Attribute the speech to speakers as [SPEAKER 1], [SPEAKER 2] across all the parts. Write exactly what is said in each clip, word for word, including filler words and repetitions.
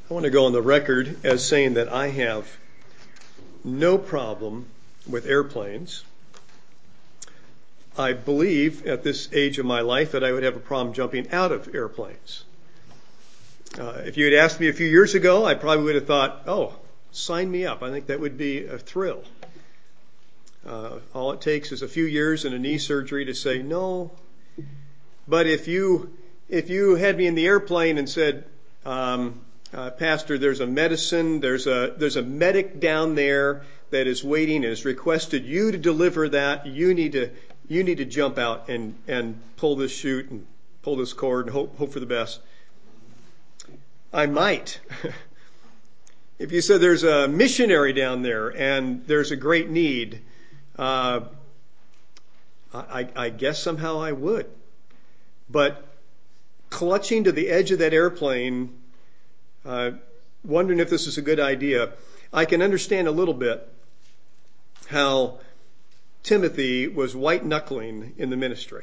[SPEAKER 1] I want to go on the record as saying that I have no problem with airplanes. I believe at this age of my life that I would have a problem jumping out of airplanes. Uh, if you had asked me a few years ago, I probably would have thought, oh, sign me up. I think that would be a thrill. Uh, all it takes is a few years and a knee surgery to say no. But if you if you had me in the airplane and said, um, uh, Pastor, there's a medicine, there's a there's a medic down there that is waiting and has requested you to deliver that. You need to you need to jump out and, and pull this chute and pull this cord and hope hope for the best. I might. If you said there's a missionary down there and there's a great need, uh, I, I guess somehow I would. But clutching to the edge of that airplane, uh, wondering if this is a good idea, I can understand a little bit how Timothy was white-knuckling in the ministry.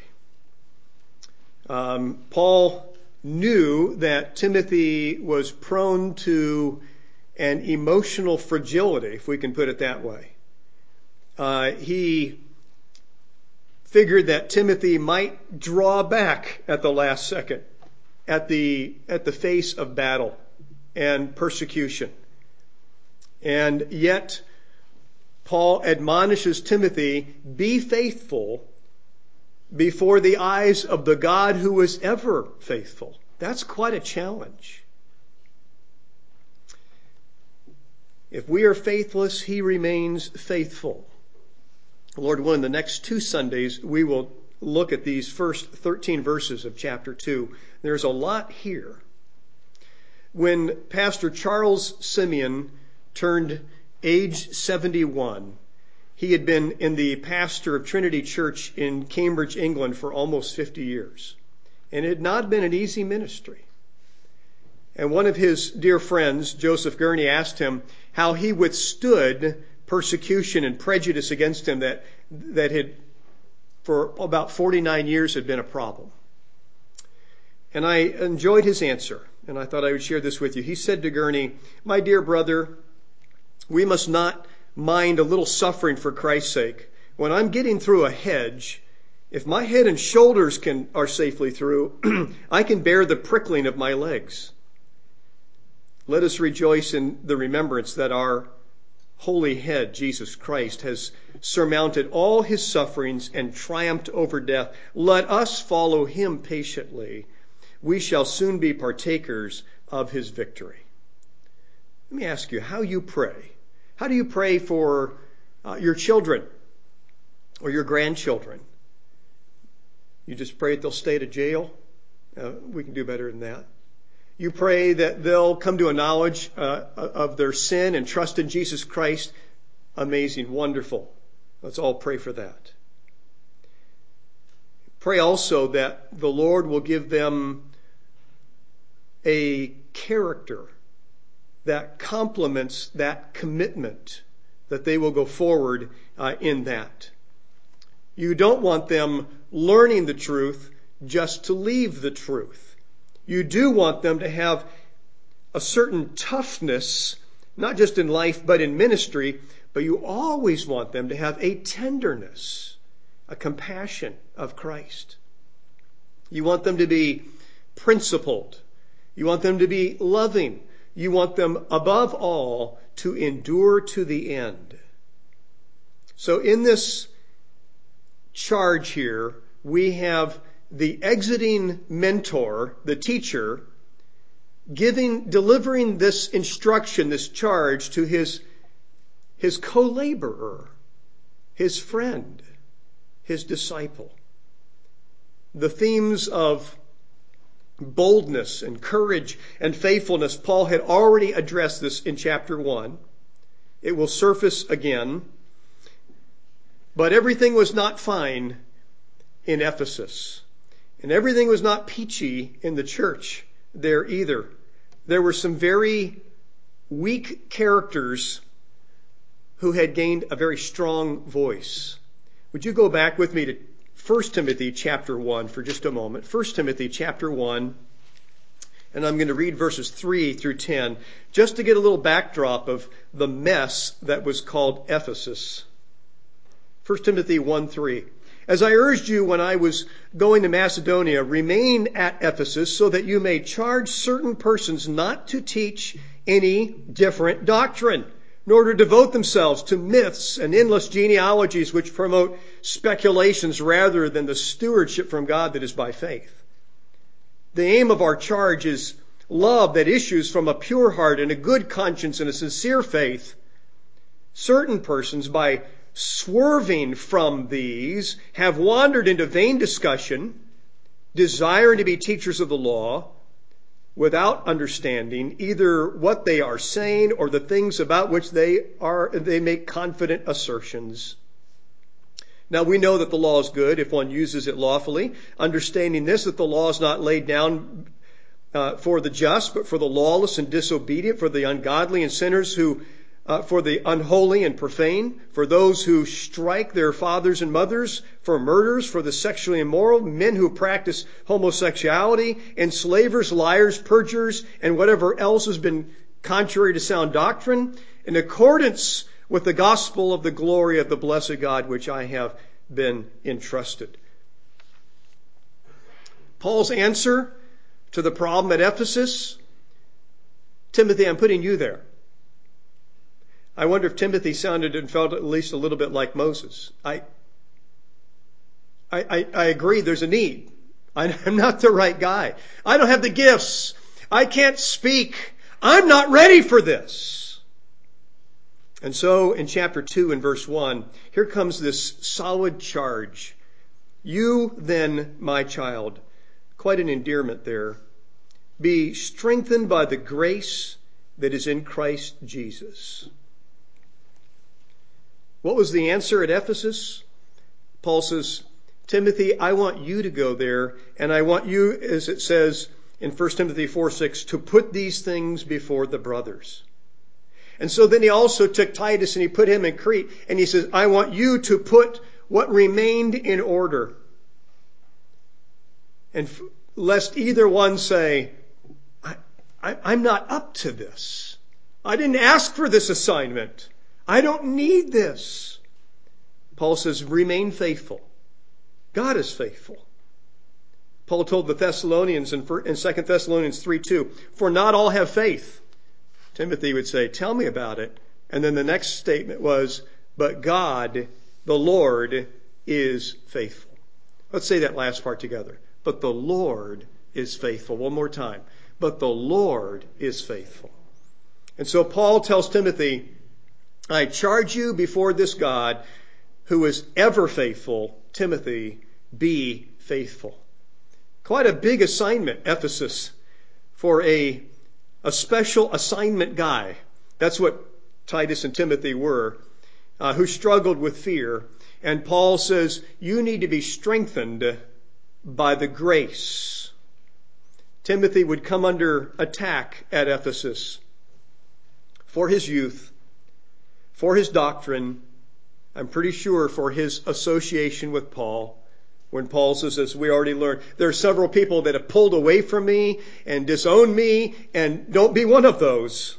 [SPEAKER 1] Um, Paul knew that Timothy was prone to an emotional fragility, if we can put it that way. Uh, he figured that Timothy might draw back at the last second, at the at the face of battle and persecution. And yet, Paul admonishes Timothy, be faithful before the eyes of the God who is ever faithful. That's quite a challenge. If we are faithless, he remains faithful. Lord willing, the next two Sundays, we will look at these first thirteen verses of chapter two. There's a lot here. When Pastor Charles Simeon turned age seventy-one, he had been in the pastor of Trinity Church in Cambridge, England for almost fifty years. And it had not been an easy ministry. And one of his dear friends, Joseph Gurney, asked him how he withstood persecution and prejudice against him that that had, for about forty-nine years, had been a problem. And I enjoyed his answer, and I thought I would share this with you. He said to Gurney, my dear brother, we must not mind a little suffering for Christ's sake. When I'm getting through a hedge, if my head and shoulders can are safely through, I can bear the prickling of my legs. Let us rejoice in the remembrance that our holy head, Jesus Christ, has surmounted all his sufferings and triumphed over death. Let us follow him patiently. We shall soon be partakers of his victory. Let me ask you how you pray. How do you pray for uh, your children or your grandchildren? You just pray that they'll stay to jail? Uh, we can do better than that. You pray that they'll come to a knowledge uh, of their sin and trust in Jesus Christ. Amazing, wonderful. Let's all pray for that. Pray also that the Lord will give them a character that complements that commitment, that they will go forward uh, in that. You don't want them learning the truth just to leave the truth. You do want them to have a certain toughness, not just in life, but in ministry, but you always want them to have a tenderness, a compassion of Christ. You want them to be principled. You want them to be loving. You want them, above all, to endure to the end. So in this charge here, we have the exiting mentor, the teacher, giving, delivering this instruction, this charge to his, his co-laborer, his friend, his disciple. The themes of boldness and courage and faithfulness, Paul had already addressed this in chapter one. It will surface again. But everything was not fine in Ephesus. And everything was not peachy in the church there either. There were some very weak characters who had gained a very strong voice. Would you go back with me to First Timothy chapter one for just a moment? First Timothy chapter one. And I'm going to read verses three through ten, just to get a little backdrop of the mess that was called Ephesus. First Timothy one three. As I urged you when I was going to Macedonia, remain at Ephesus so that you may charge certain persons not to teach any different doctrine, nor to devote themselves to myths and endless genealogies which promote speculations rather than the stewardship from God that is by faith. The aim of our charge is love that issues from a pure heart and a good conscience and a sincere faith. Certain persons, by swerving from these, have wandered into vain discussion, desiring to be teachers of the law, without understanding either what they are saying or the things about which they are they make confident assertions. Now we know that the law is good if one uses it lawfully, understanding this, that the law is not laid down uh, for the just, but for the lawless and disobedient, for the ungodly and sinners, who, uh, for the unholy and profane, for those who strike their fathers and mothers, for murderers, for the sexually immoral, men who practice homosexuality, enslavers, liars, perjurers, and whatever else has been contrary to sound doctrine, in accordance with the gospel of the glory of the blessed God, which I have been entrusted. Paul's answer to the problem at Ephesus: Timothy, I'm putting you there. I wonder if Timothy sounded and felt at least a little bit like Moses. I, I, I, I agree there's a need. I'm not the right guy. I don't have the gifts. I can't speak. I'm not ready for this. And so in chapter two and verse one, here comes this solid charge. You then, my child, quite an endearment there, be strengthened by the grace that is in Christ Jesus. What was the answer at Ephesus? Paul says, Timothy, I want you to go there, and I want you, as it says in First Timothy four six, to put these things before the brothers. And so then he also took Titus and he put him in Crete, and he says, I want you to put what remained in order. And f- lest either one say, I, I, I'm not up to this. I didn't ask for this assignment. I don't need this. Paul says, remain faithful. God is faithful. Paul told the Thessalonians in Second Thessalonians three two, for not all have faith. Timothy would say, tell me about it. And then the next statement was, but God, the Lord, is faithful. Let's say that last part together. But the Lord is faithful. One more time. But the Lord is faithful. And so Paul tells Timothy, I charge you before this God who is ever faithful, Timothy, be faithful. Quite a big assignment, Ephesus, for a A special assignment guy. That's what Titus and Timothy were, uh, who struggled with fear. And Paul says, you need to be strengthened by the grace. Timothy would come under attack at Ephesus for his youth, for his doctrine, I'm pretty sure for his association with Paul. When Paul says, as we already learned, there are several people that have pulled away from me and disowned me, and don't be one of those.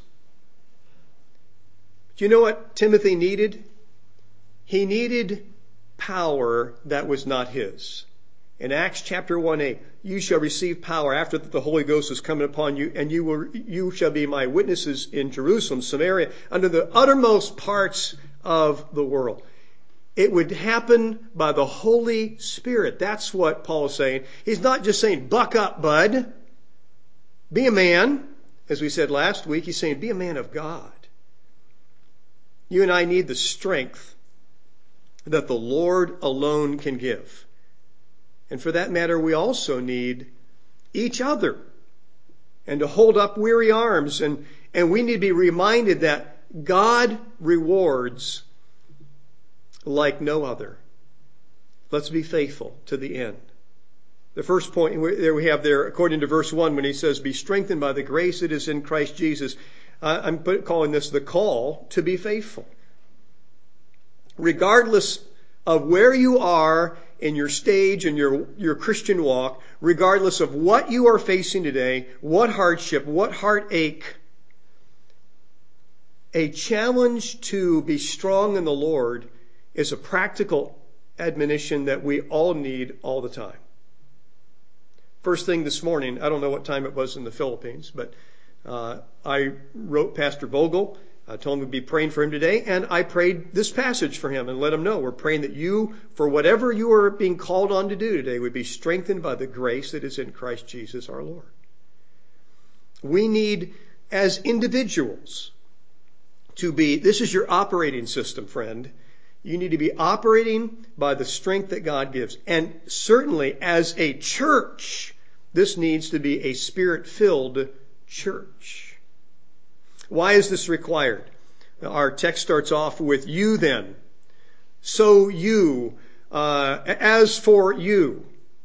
[SPEAKER 1] Do you know what Timothy needed? He needed power that was not his. In Acts chapter one eight, you shall receive power after that the Holy Ghost is coming upon you, and you will you shall be my witnesses in Jerusalem, Samaria, under the uttermost parts of the world. It would happen by the Holy Spirit. That's what Paul is saying. He's not just saying, buck up, bud. Be a man. As we said last week, he's saying, be a man of God. You and I need the strength that the Lord alone can give. And for that matter, we also need each other. And to hold up weary arms. And, and we need to be reminded that God rewards like no other. Let's be faithful to the end. The first point there we have there, according to verse one, when he says, be strengthened by the grace that is in Christ Jesus. Uh, I'm calling this the call to be faithful. Regardless of where you are in your stage and your, your Christian walk, regardless of what you are facing today, what hardship, what heartache, a challenge to be strong in the Lord is a practical admonition that we all need all the time. First thing this morning, I don't know what time it was in the Philippines, but uh, I wrote Pastor Vogel. I told him we'd be praying for him today, and I prayed this passage for him and let him know we're praying that you, for whatever you are being called on to do today, would be strengthened by the grace that is in Christ Jesus our Lord. We need, as individuals, to be, this is your operating system, friend. You need to be operating by the strength that God gives. And certainly, as a church, this needs to be a Spirit-filled church. Why is this required? Our text starts off with you then. So you, uh, as for you.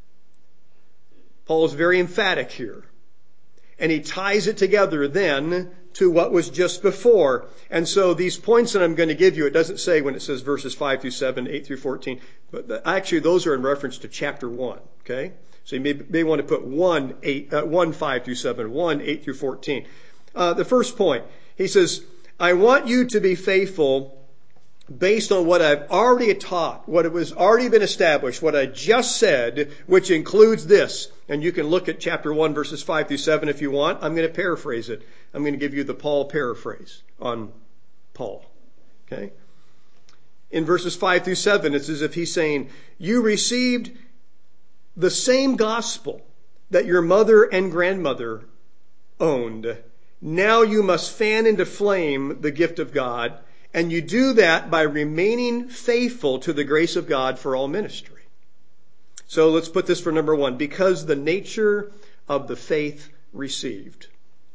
[SPEAKER 1] Paul is very emphatic here. And he ties it together then to what was just before. And so these points that I'm going to give you, it doesn't say when it says verses five through seven, eight through fourteen, but actually those are in reference to chapter one, okay? So you may, may want to put one, eight, uh, one, five through seven, one, eight through fourteen. Uh, the first point, he says, I want you to be faithful based on what I've already taught, what it was already been established, what I just said, which includes this. And you can look at chapter one, verses five through seven if you want. I'm going to paraphrase it. I'm going to give you the Paul paraphrase on Paul. Okay? In verses five through seven, it's as if he's saying, you received the same gospel that your mother and grandmother owned. Now you must fan into flame the gift of God, and you do that by remaining faithful to the grace of God for all ministry. So let's put this for number one. Because the nature of the faith received.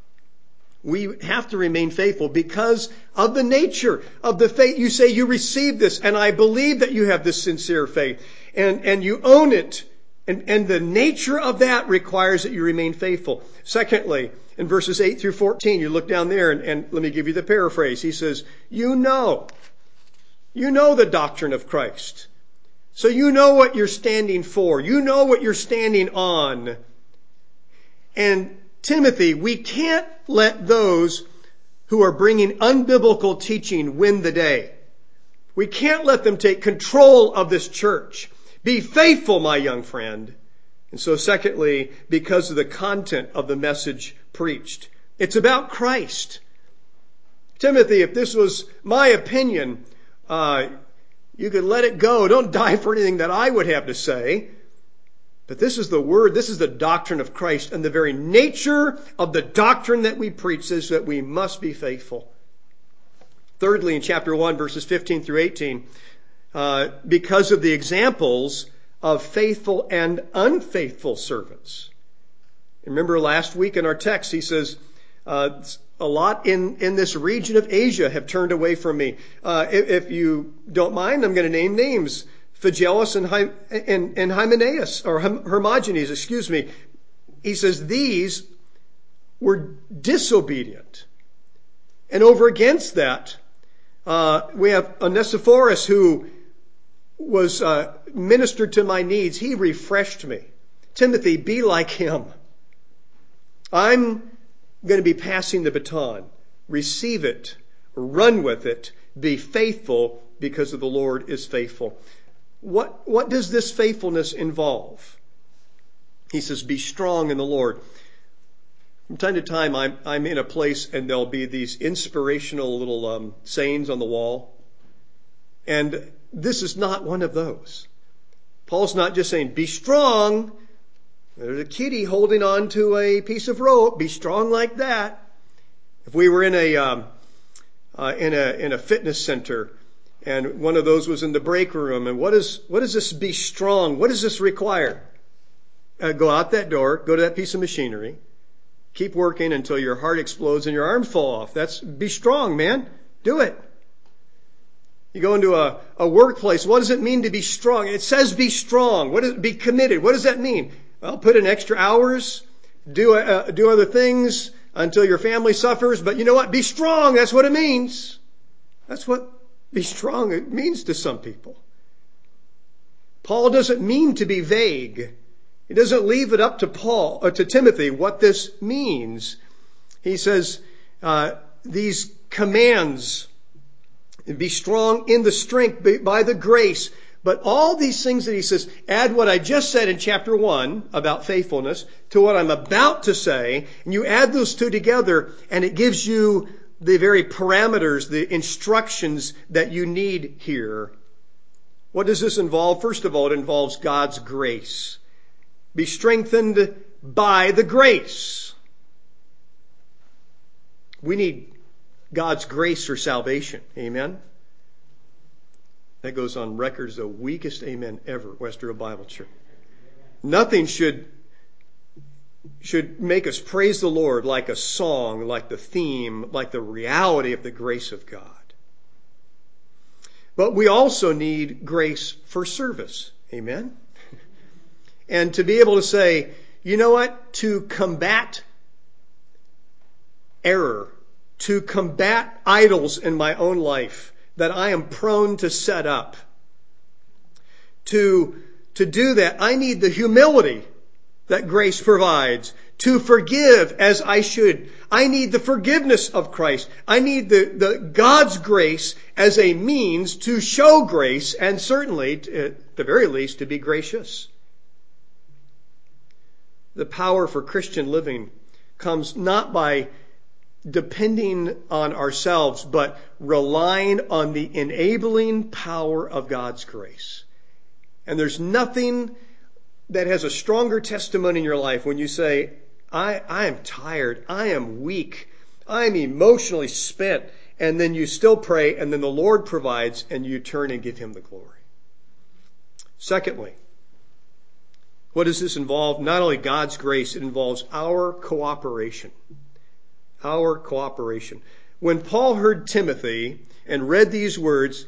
[SPEAKER 1] We have to remain faithful because of the nature of the faith. You say you received this, and I believe that you have this sincere faith, and, and you own it. And, and the nature of that requires that you remain faithful. Secondly, in verses eight through fourteen, you look down there, and, and let me give you the paraphrase. He says, you know, you know the doctrine of Christ. So you know what you're standing for. You know what you're standing on. And Timothy, we can't let those who are bringing unbiblical teaching win the day. We can't let them take control of this church. Be faithful, my young friend. And so secondly, because of the content of the message preached. It's about Christ. Timothy, if this was my opinion, uh, you could let it go. Don't die for anything that I would have to say. But this is the word, this is the doctrine of Christ. And the very nature of the doctrine that we preach is that we must be faithful. Thirdly, in chapter one, verses fifteen through eighteen, uh, because of the examples of faithful and unfaithful servants. Remember last week in our text, he says, uh, a lot in, in this region of Asia have turned away from me. Uh, if, if you don't mind, I'm going to name names. Phygellus and, Hy- and, and Hymenaeus, or Hermogenes, excuse me. He says these were disobedient. And over against that, uh, we have Onesiphorus, who was uh, ministered to my needs. He refreshed me. Timothy, be like him. I'm going to be passing the baton. Receive it. Run with it. Be faithful because of the Lord is faithful. What, what does this faithfulness involve? He says, be strong in the Lord. From time to time, I'm, I'm in a place and there'll be these inspirational little um, sayings on the wall. And this is not one of those. Paul's not just saying, be strong. There's a kitty holding on to a piece of rope. Be strong like that. If we were in a, um, uh, in a, in a fitness center and one of those was in the break room, and what is, what does this be strong? What does this require? Uh, go out that door, go to that piece of machinery, keep working until your heart explodes and your arms fall off. That's, be strong, man. Do it. You go into a, a workplace. What does it mean to be strong? It says be strong. What does be committed? What does that mean? Well, put in extra hours, do uh, do other things until your family suffers. But you know what? Be strong. That's what it means. That's what be strong it means to some people. Paul doesn't mean to be vague. He doesn't leave it up to Paul or to Timothy what this means. He says, uh, these commands, be strong in the strength by the grace. But all these things that he says, add what I just said in chapter one about faithfulness to what I'm about to say, and you add those two together, and it gives you the very parameters, the instructions that you need here. What does this involve? First of all, it involves God's grace. Be strengthened by the grace. We need God's grace for salvation. Amen? That goes on record as the weakest amen ever at Westboro Bible Church. Nothing should, should make us praise the Lord like a song, like the theme, like the reality of the grace of God. But we also need grace for service. Amen? And to be able to say, you know what? To combat error, to combat idols in my own life that I am prone to set up. To, to do that, I need the humility that grace provides to forgive as I should. I need the forgiveness of Christ. I need the, the God's grace as a means to show grace and certainly, at the very least, to be gracious. The power for Christian living comes not by depending on ourselves, but relying on the enabling power of God's grace. And there's nothing that has a stronger testimony in your life when you say, I, I am tired, I am weak, I am emotionally spent, and then you still pray, and then the Lord provides, and you turn and give Him the glory. Secondly, what does this involve? Not only God's grace, it involves our cooperation. Our cooperation. When Paul heard Timothy and read these words,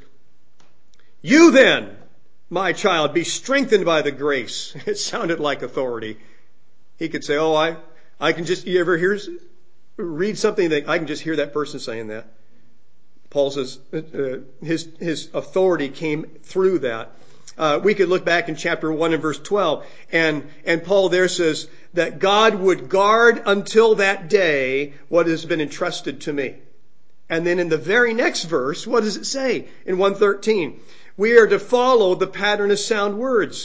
[SPEAKER 1] you then, my child, be strengthened by the grace. It sounded like authority. He could say, oh, I, I can just, you ever hear, read something that I can just hear that person saying that. Paul says uh, his, his authority came through that. Uh, we could look back in chapter one and verse twelve, and, and Paul there says that God would guard until that day what has been entrusted to me. And then in the very next verse, what does it say in one thirteen? We are to follow the pattern of sound words.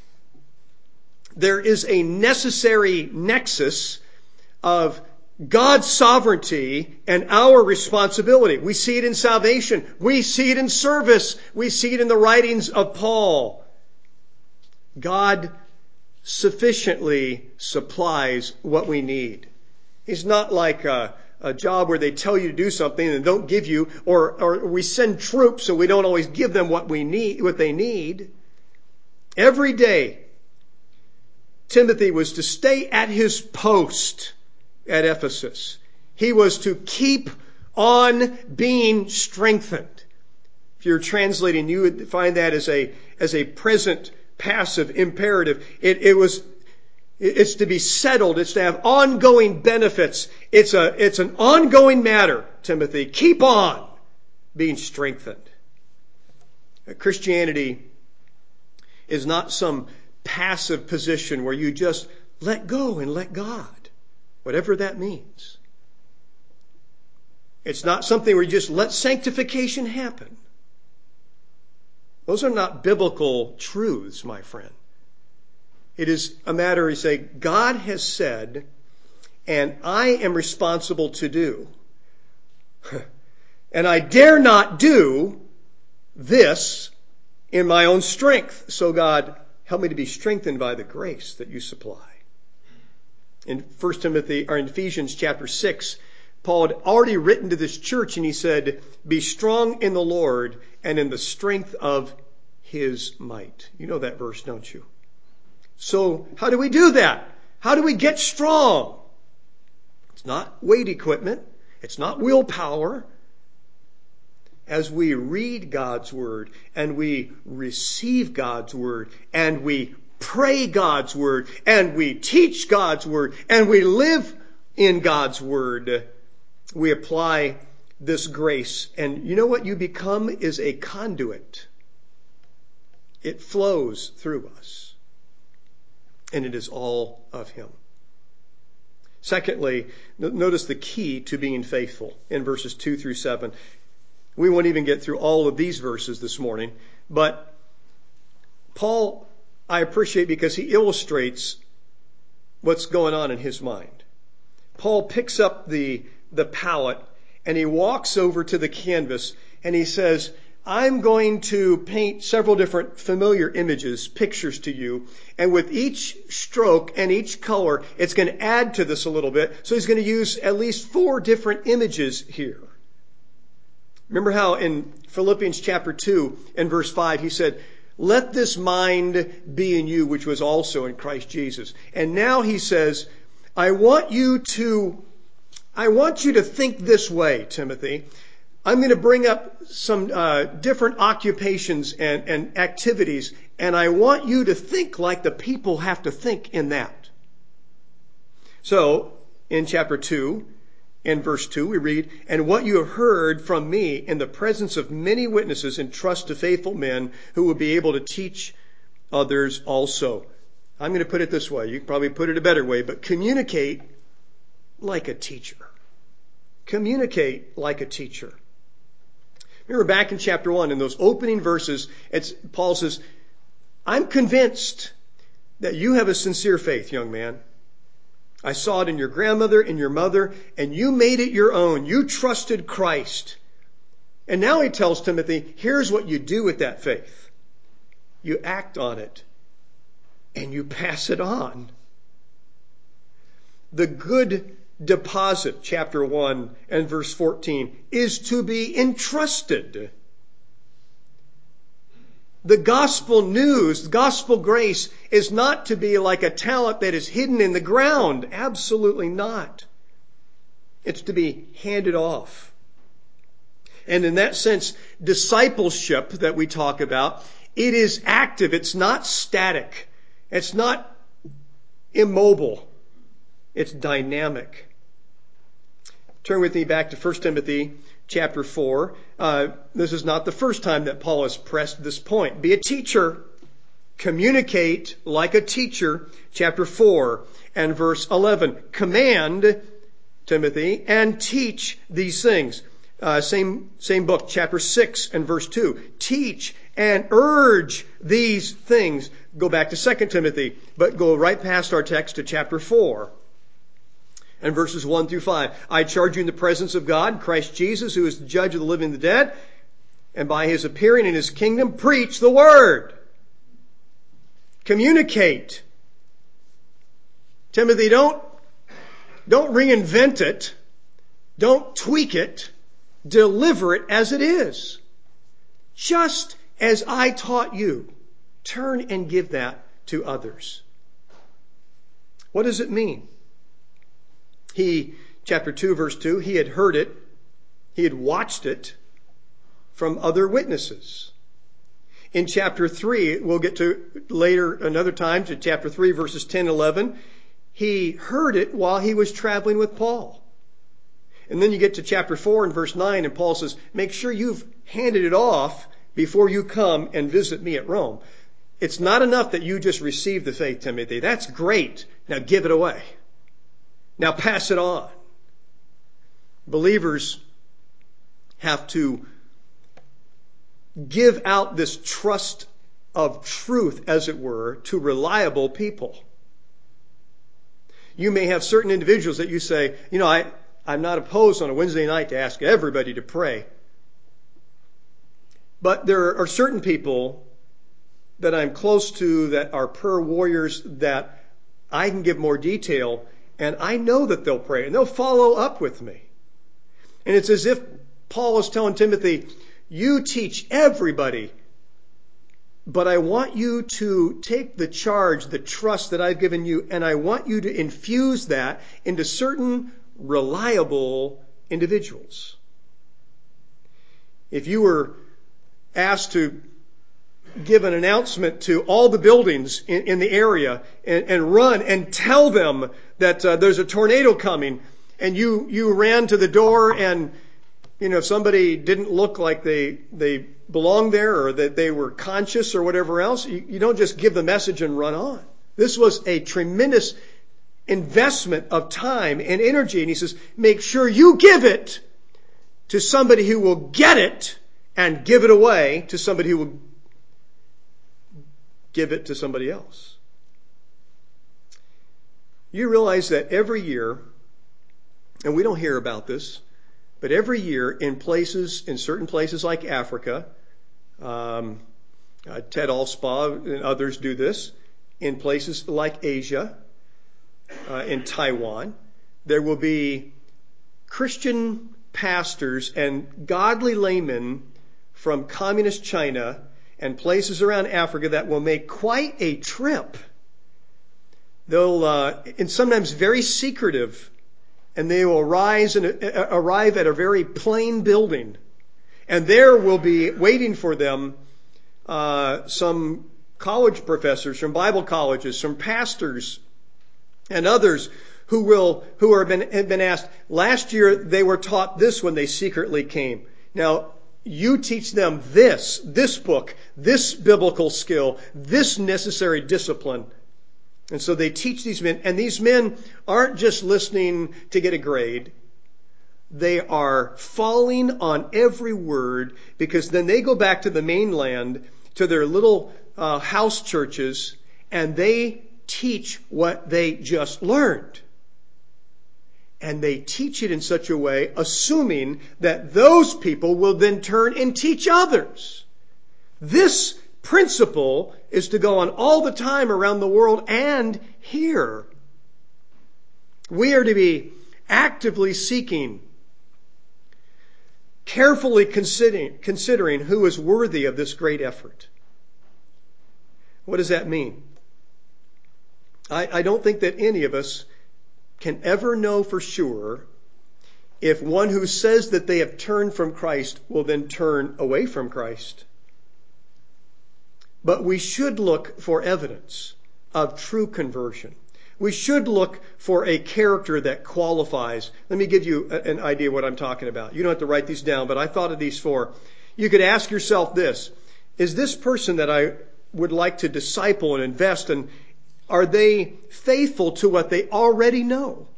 [SPEAKER 1] There is a necessary nexus of God's sovereignty and our responsibility. We see it in salvation. We see it in service. We see it in the writings of Paul. God sufficiently supplies what we need. He's not like a, a job where they tell you to do something and don't give you, or, or we send troops so we don't always give them what we need, what they need. Every day, Timothy was to stay at his post at Ephesus. He was to keep on being strengthened. If you're translating, you would find that as a, as a present passive imperative. It, it was, it's to be settled. It's to have ongoing benefits. It's a, it's an ongoing matter, Timothy. Keep on being strengthened. Christianity is not some passive position where you just let go and let God. Whatever that means. It's not something where you just let sanctification happen. Those are not biblical truths, my friend. It is a matter, you say, God has said, and I am responsible to do. And I dare not do this in my own strength. So God, help me to be strengthened by the grace that you supply. In First Timothy, or in Ephesians chapter six, Paul had already written to this church and he said, be strong in the Lord and in the strength of His might. You know that verse, don't you? So how do we do that? How do we get strong? It's not weight equipment. It's not willpower. As we read God's Word and we receive God's Word and we pray God's Word, and we teach God's Word, and we live in God's Word, we apply this grace. And you know what you become is a conduit. It flows through us. and it is all of him. Secondly, notice the key to being faithful in verses two through seven. We won't even get through all of these verses this morning, but Paul, I appreciate because he illustrates what's going on in his mind. Paul picks up the, the palette and he walks over to the canvas and he says, I'm going to paint several different familiar images, pictures to you. And with each stroke and each color, it's going to add to this a little bit. So he's going to use at least four different images here. Remember how in Philippians chapter two and verse five, he said, let this mind be in you, which was also in Christ Jesus. And now he says, I want you to, I want you to think this way, Timothy. I'm going to bring up some uh, different occupations and, and activities, and I want you to think like the people have to think in that. So, in chapter two, in verse two, we read, and what you have heard from me in the presence of many witnesses, entrust to faithful men who will be able to teach others also. I'm going to put it this way. You can probably put it a better way, but communicate like a teacher. Communicate like a teacher. Remember back in chapter one, in those opening verses, it's, Paul says, I'm convinced that you have a sincere faith, young man. I saw it in your grandmother and your mother, and you made it your own. You trusted Christ. And now he tells Timothy, here's what you do with that faith. You act on it, and you pass it on. The good deposit, chapter one and verse fourteen, is to be entrusted. The gospel news, the gospel grace is not to be like a talent that is hidden in the ground. Absolutely not. It's to be handed off. And in that sense, discipleship that we talk about, it is active. It's not static. It's not immobile. It's dynamic. Turn with me back to First Timothy chapter four. Uh, this is not the first time that Paul has pressed this point. Be a teacher. Communicate like a teacher. Chapter four and verse eleven. Command, Timothy, and teach these things. Uh, same, same book, chapter six and verse two. Teach and urge these things. Go back to Second Timothy, but go right past our text to chapter four. And verses one through five. I charge you in the presence of God, Christ Jesus, who is the judge of the living and the dead, and by his appearing in his kingdom, preach the word. Communicate. Timothy, don't, don't reinvent it. Don't tweak it. Deliver it as it is. Just as I taught you. Turn and give that to others. What does it mean? He, chapter two, verse two, he had heard it. He had watched it from other witnesses. In chapter three, we'll get to later another time, to chapter three, verses ten and eleven. He heard it while he was traveling with Paul. And then you get to chapter four and verse nine, and Paul says, make sure you've handed it off before you come and visit me at Rome. It's not enough that you just receive the faith, Timothy. That's great. Now give it away. Now pass it on. Believers have to give out this trust of truth, as it were, to reliable people. You may have certain individuals that you say, you know, I, I'm not opposed on a Wednesday night to ask everybody to pray. But there are certain people that I'm close to that are prayer warriors that I can give more detail, and I know that they'll pray and they'll follow up with me. And it's as if Paul is telling Timothy, you teach everybody, but I want you to take the charge, the trust that I've given you, and I want you to infuse that into certain reliable individuals. If you were asked to give an announcement to all the buildings in, in the area and, and run and tell them that uh, there's a tornado coming, and you, you ran to the door, and you know, if somebody didn't look like they, they belonged there or that they were conscious or whatever else, you, you don't just give the message and run on. This was a tremendous investment of time and energy. And he says, make sure you give it to somebody who will get it and give it away to somebody who will give it to somebody else. You realize that every year, and we don't hear about this, but every year in places, in certain places like Africa, um, uh, Ted Alspaugh and others do this, in places like Asia, uh, in Taiwan, there will be Christian pastors and godly laymen from communist China and places around Africa that will make quite a trip. They'll, uh, and sometimes very secretive, and they will rise and uh, arrive at a very plain building. And there will be waiting for them uh, some college professors from Bible colleges, some pastors, and others who will who are been have been asked. Last year they were taught this when they secretly came. Now you teach them this, this book, this biblical skill, this necessary discipline. And so they teach these men, and these men aren't just listening to get a grade. They are falling on every word, because then they go back to the mainland, to their little uh, house churches, and they teach what they just learned. And they teach it in such a way, assuming that those people will then turn and teach others. This principle is to go on all the time around the world and here. We are to be actively seeking, carefully considering, considering who is worthy of this great effort. What does that mean? I, I don't think that any of us can ever know for sure if one who says that they have turned from Christ will then turn away from Christ. But we should look for evidence of true conversion. We should look for a character that qualifies. Let me give you an idea of what I'm talking about. You don't have to write these down, but I thought of these four. You could ask yourself this: is this person that I would like to disciple and invest in, are they faithful to what they already know?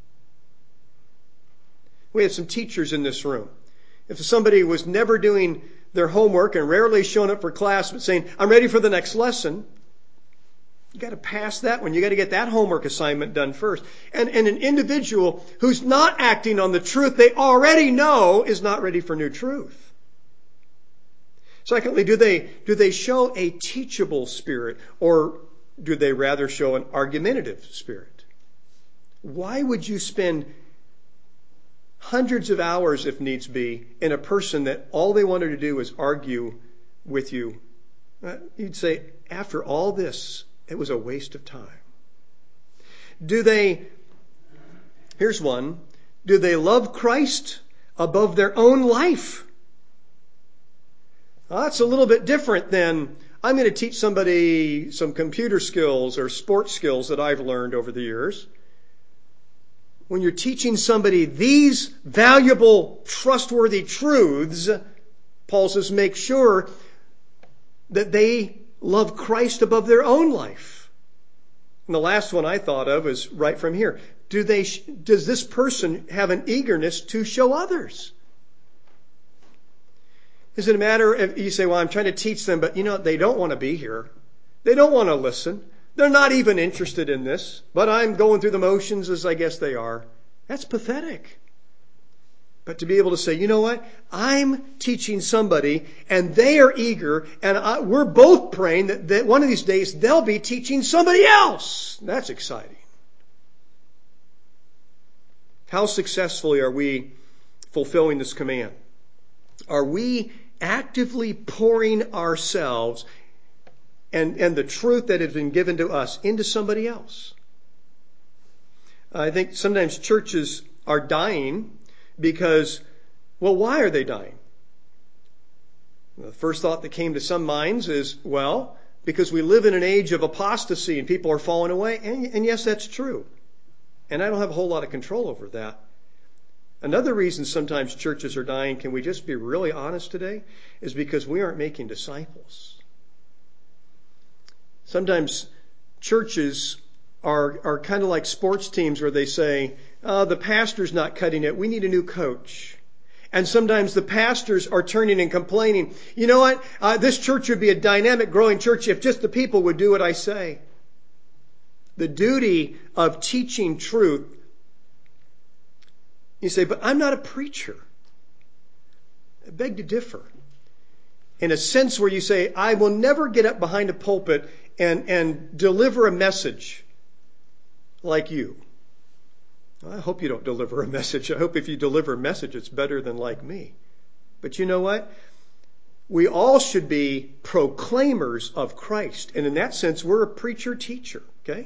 [SPEAKER 1] We have some teachers in this room. If somebody was never doing their homework and rarely showing up for class but saying, I'm ready for the next lesson, you got to pass that one. You got to get that homework assignment done first. And, and an individual who's not acting on the truth they already know is not ready for new truth. Secondly, do they, do they show a teachable spirit, or do they rather show an argumentative spirit? Why would you spend hundreds of hours, if needs be, in a person that all they wanted to do was argue with you? You'd say, after all this, it was a waste of time. Do they, here's one, do they love Christ above their own life? Well, that's a little bit different than, I'm going to teach somebody some computer skills or sports skills that I've learned over the years. When you're teaching somebody these valuable, trustworthy truths, Paul says, make sure that they love Christ above their own life. And the last one I thought of is right from here. Do they, does this person have an eagerness to show others? Is it a matter of, you say, well, I'm trying to teach them, but you know, they don't want to be here. They don't want to listen. They're not even interested in this, but I'm going through the motions as I guess they are. That's pathetic. But to be able to say, you know what? I'm teaching somebody and they are eager, and I, we're both praying that, that one of these days they'll be teaching somebody else. That's exciting. How successfully are we fulfilling this command? Are we actively pouring ourselves and, and the truth that has been given to us into somebody else? I think sometimes churches are dying because, well, why are they dying? The first thought that came to some minds is, well, because we live in an age of apostasy and people are falling away. And, and yes, that's true. And I don't have a whole lot of control over that. Another reason sometimes churches are dying, can we just be really honest today, is because we aren't making disciples. Sometimes churches are, are kind of like sports teams where they say, oh, the pastor's not cutting it. We need a new coach. And sometimes the pastors are turning and complaining, you know what, uh, this church would be a dynamic, growing church if just the people would do what I say. The duty of teaching truth. You say, but I'm not a preacher. I beg to differ. In a sense where you say, I will never get up behind a pulpit and, and deliver a message like you. I hope you don't deliver a message. I hope if you deliver a message, it's better than like me. But you know what? We all should be proclaimers of Christ. And in that sense, we're a preacher-teacher. Okay?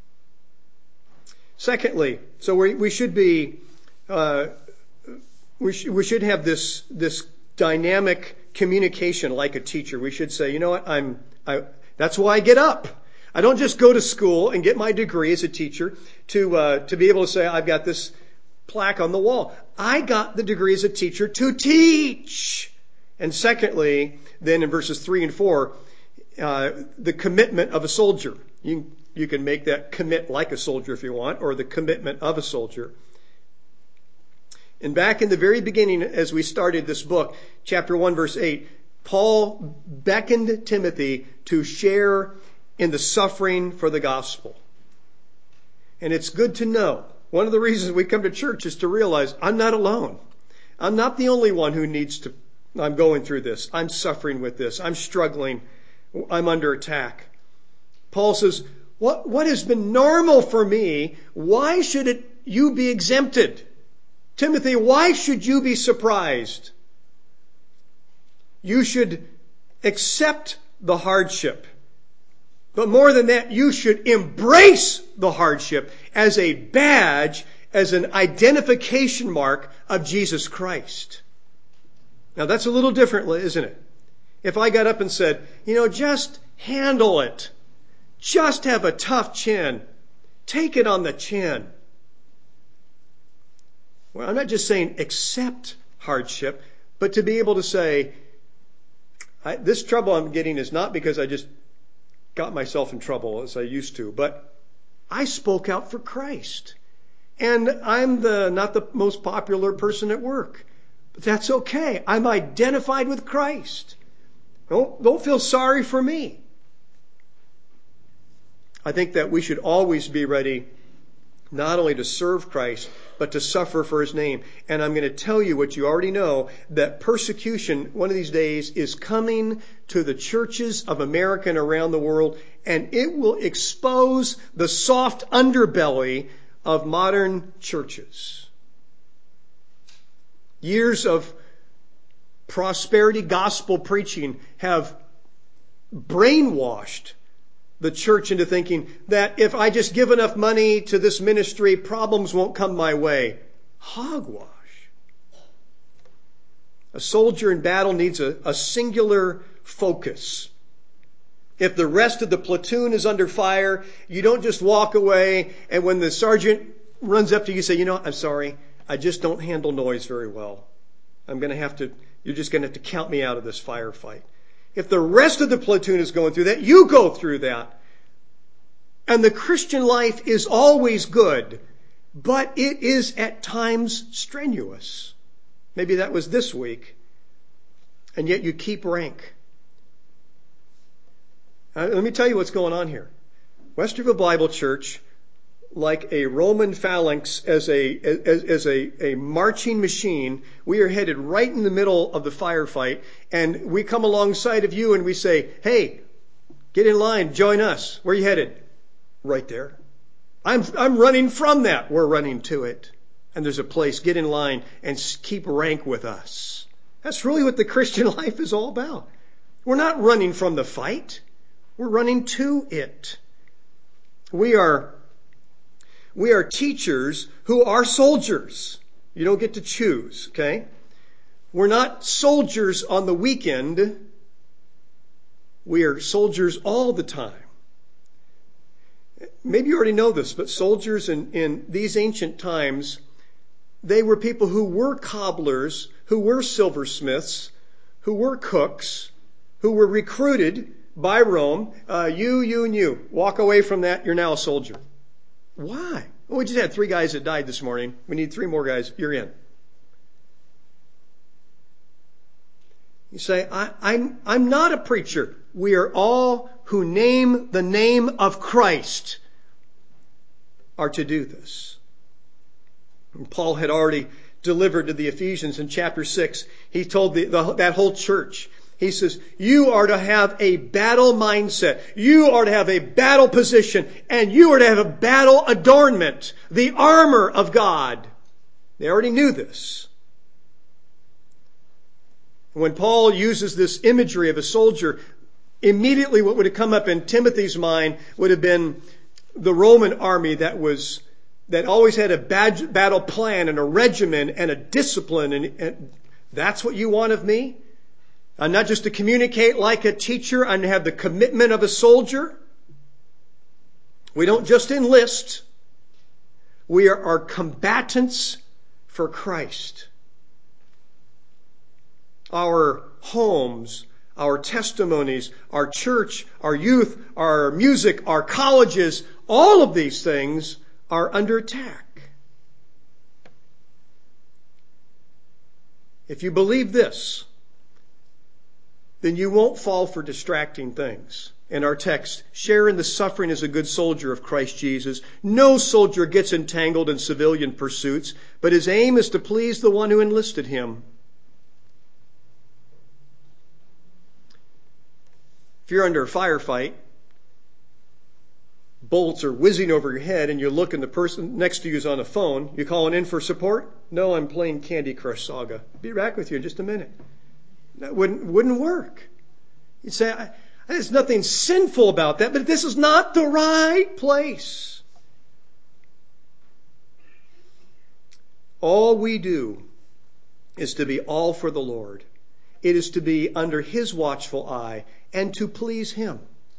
[SPEAKER 1] Secondly, so we, we should be, uh, we, sh- we should have this, this dynamic communication like a teacher. We should say, you know what? I'm, I, that's why I get up. I don't just go to school and get my degree as a teacher to uh, to be able to say I've got this plaque on the wall. I got the degree as a teacher to teach. And secondly, then in verses three and four, uh, the commitment of a soldier. You you can make that commit like a soldier if you want, or the commitment of a soldier. And back in the very beginning, as we started this book, chapter one, verse eight, Paul beckoned Timothy to share in the suffering for the gospel. And it's good to know. One of the reasons we come to church is to realize I'm not alone. I'm not the only one who needs to, I'm going through this. I'm suffering with this. I'm struggling. I'm under attack. Paul says, what, what has been normal for me, why should it, you be exempted? Timothy, why should you be surprised? You should accept the hardship. But more than that, you should embrace the hardship as a badge, as an identification mark of Jesus Christ. Now that's a little different, isn't it? If I got up and said, you know, just handle it. Just have a tough chin. Take it on the chin. Well, I'm not just saying accept hardship, but to be able to say, I, this trouble I'm getting is not because I just got myself in trouble as I used to, but I spoke out for Christ. And I'm the not the most popular person at work. But that's okay. I'm identified with Christ. Don't, don't feel sorry for me. I think that we should always be ready not only to serve Christ, but to suffer for His name. And I'm going to tell you what you already know, that persecution one of these days is coming to the churches of America and around the world, and it will expose the soft underbelly of modern churches. Years of prosperity gospel preaching have brainwashed the church into thinking that if I just give enough money to this ministry, problems won't come my way. Hogwash. A soldier in battle needs a, a singular focus. If the rest of the platoon is under fire, you don't just walk away, and when the sergeant runs up to you, you say, you know, I'm sorry, I just don't handle noise very well. I'm going to have to, you're just going to have to count me out of this firefight. If the rest of the platoon is going through that, you go through that. And the Christian life is always good, but it is at times strenuous. Maybe that was this week. And yet you keep rank. Uh, let me tell you what's going on here. Westerville Bible Church, like a Roman phalanx, as a as, as a, a marching machine, we are headed right in the middle of the firefight, and we come alongside of you and we say, hey, get in line, join us. Where are you headed? Right there. I'm I'm running from that. We're running to it. And there's a place, get in line and keep rank with us. That's really what the Christian life is all about. We're not running from the fight. We're running to it. We are We are teachers who are soldiers. You don't get to choose, okay? We're not soldiers on the weekend. We are soldiers all the time. Maybe you already know this, but soldiers in, in these ancient times, they were people who were cobblers, who were silversmiths, who were cooks, who were recruited by Rome. Uh, you, you, and you. Walk away from that. You're now a soldier. Why? Well, we just had three guys that died this morning. We need three more guys. You're in. You say, I, I'm, I'm not a preacher. We are all who name the name of Christ are to do this. And Paul had already delivered to the Ephesians in chapter six. He told the, the, that whole church, he says, you are to have a battle mindset. You are to have a battle position. And you are to have a battle adornment. The armor of God. They already knew this. When Paul uses this imagery of a soldier, immediately what would have come up in Timothy's mind would have been the Roman army that was that always had a bad, battle plan and a regimen and a discipline. And, and that's what you want of me? I'm not just to communicate like a teacher. I'm to have the commitment of a soldier. We don't just enlist. We are, are combatants for Christ. Our homes, our testimonies, our church, our youth, our music, our colleges, all of these things are under attack. If you believe this, then you won't fall for distracting things. In our text, share in the suffering as a good soldier of Christ Jesus. No soldier gets entangled in civilian pursuits, but his aim is to please the one who enlisted him. If you're under a firefight, bullets are whizzing over your head and you're looking, the person next to you is on a phone, you calling in for support? No, I'm playing Candy Crush Saga. Be back with you in just a minute. That wouldn't, wouldn't work. You'd say, I, there's nothing sinful about that, but this is not the right place. All we do is to be all for the Lord. It is to be under His watchful eye and to please Him.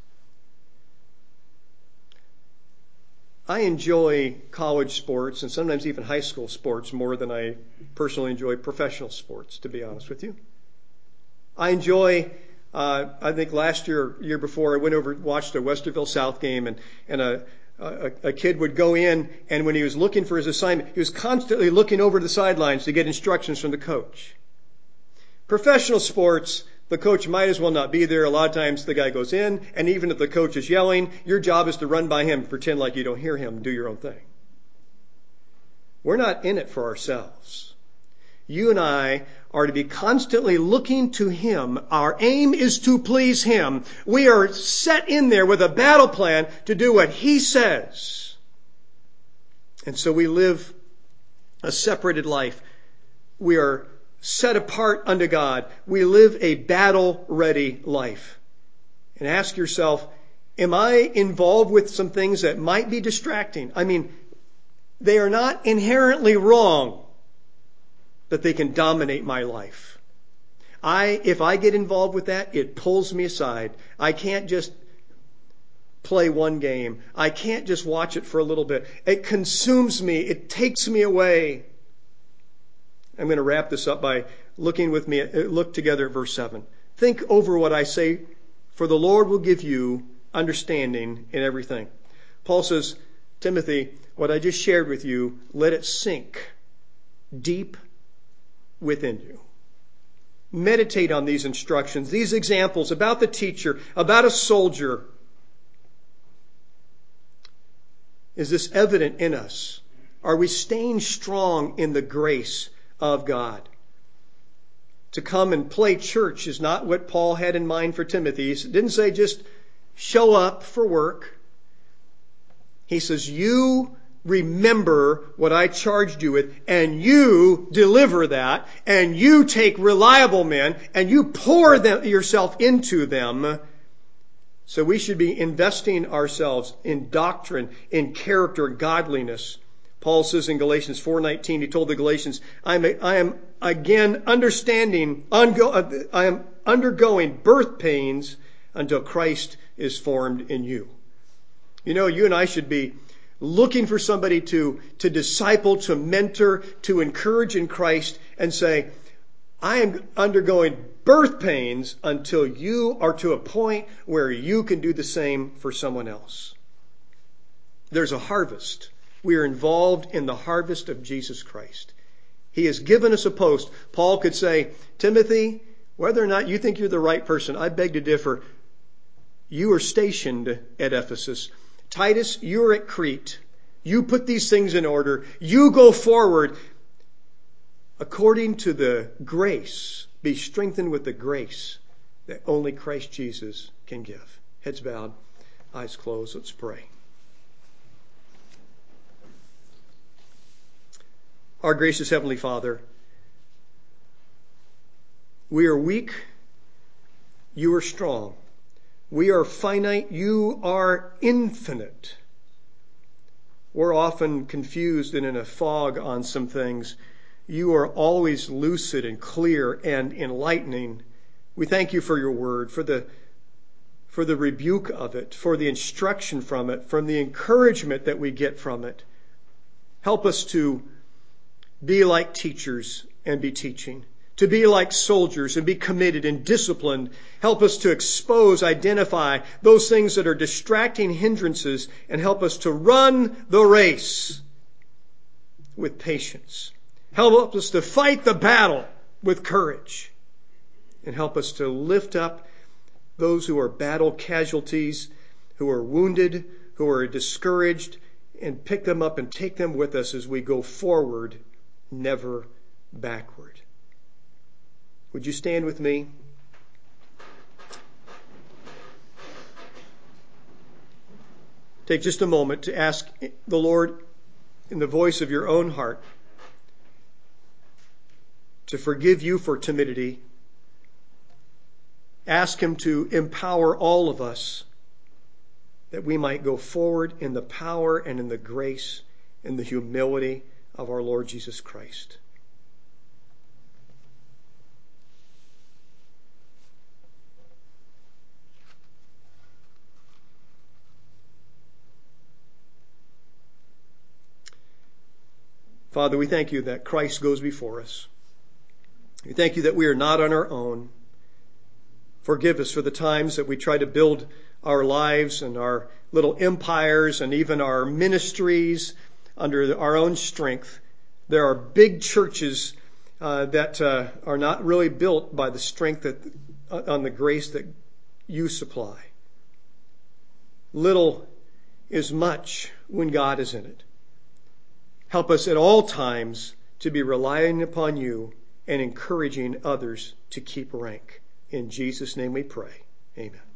[SPEAKER 1] I enjoy college sports and sometimes even high school sports more than I personally enjoy professional sports, to be honest with you. I enjoy, uh, I think last year, year before, I went over and watched a Westerville South game, and, and a, a, a kid would go in, and when he was looking for his assignment, he was constantly looking over the sidelines to get instructions from the coach. Professional sports, the coach might as well not be there. A lot of times the guy goes in, and even if the coach is yelling, your job is to run by him, pretend like you don't hear him, do your own thing. We're not in it for ourselves. You and I are to be constantly looking to Him. Our aim is to please Him. We are set in there with a battle plan to do what He says. And so we live a separated life. We are set apart unto God. We live a battle-ready life. And ask yourself, am I involved with some things that might be distracting? I mean, they are not inherently wrong, but they can dominate my life. I, if I get involved with that, it pulls me aside. I can't just play one game. I can't just watch it for a little bit. It consumes me. It takes me away. I'm going to wrap this up by looking with me, look together at verse seven. Think over what I say, for the Lord will give you understanding in everything. Paul says, Timothy, what I just shared with you, let it sink deep within you. Meditate on these instructions, these examples about the teacher, about a soldier. Is this evident in us? Are we staying strong in the grace of God? To come and play church is not what Paul had in mind for Timothy. He didn't say just show up for work. He says, you remember what I charged you with, and you deliver that, and you take reliable men, and you pour them, yourself into them. So we should be investing ourselves in doctrine, in character, godliness. Paul says in Galatians four nineteen, he told the Galatians, I am, I am again understanding, ungo, I am undergoing birth pains until Christ is formed in you. You know, you and I should be looking for somebody to, to disciple, to mentor, to encourage in Christ, and say, I am undergoing birth pains until you are to a point where you can do the same for someone else. There's a harvest. We are involved in the harvest of Jesus Christ. He has given us a post. Paul could say, Timothy, whether or not you think you're the right person, I beg to differ. You are stationed at Ephesus. Titus, you're at Crete. You put these things in order. You go forward according to the grace. Be strengthened with the grace that only Christ Jesus can give. Heads bowed, eyes closed. Let's pray. Our gracious Heavenly Father, we are weak. You are strong. We are finite. You are infinite. We're often confused and in a fog on some things. You are always lucid and clear and enlightening. We thank you for your word, for the, for the rebuke of it, for the instruction from it, from the encouragement that we get from it. Help us to be like teachers and be teaching, to be like soldiers and be committed and disciplined. Help us to expose, identify those things that are distracting hindrances, and help us to run the race with patience. Help us to fight the battle with courage, and help us to lift up those who are battle casualties, who are wounded, who are discouraged, and pick them up and take them with us as we go forward, never backward. Would you stand with me? Take just a moment to ask the Lord in the voice of your own heart to forgive you for timidity. Ask him to empower all of us that we might go forward in the power and in the grace and the humility of our Lord Jesus Christ. Father, we thank you that Christ goes before us. We thank you that we are not on our own. Forgive us for the times that we try to build our lives and our little empires and even our ministries under our own strength. There are big churches uh, that uh, are not really built by the strength that uh, on the grace that you supply. Little is much when God is in it. Help us at all times to be relying upon you and encouraging others to keep rank. In Jesus' name we pray. Amen.